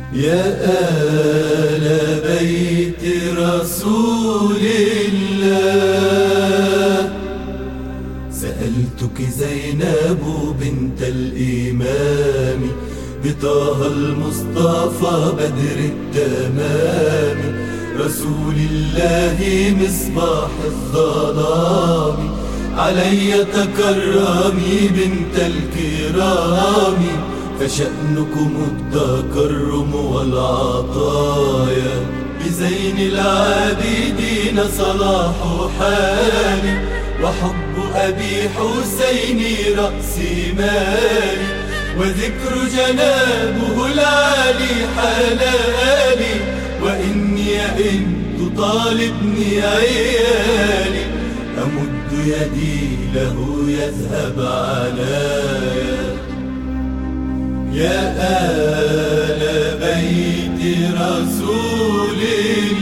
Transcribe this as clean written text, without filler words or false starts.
يا آل بيت رسول الله، سألتك زينب بنت الإمام بطه المصطفى بدر التمام، رسول الله مصباح الظلام، علي تكرمي بنت الكرام، فشأنكم التكرم والعطايا، بزين العابدين صلاح حالي، وحب أبي حسين رأس مالي، وذكر جنابه العالي حلالي، وإني إن تطالبني عيالي أمد يدي له يذهب عنايا. يا آل بيت رسول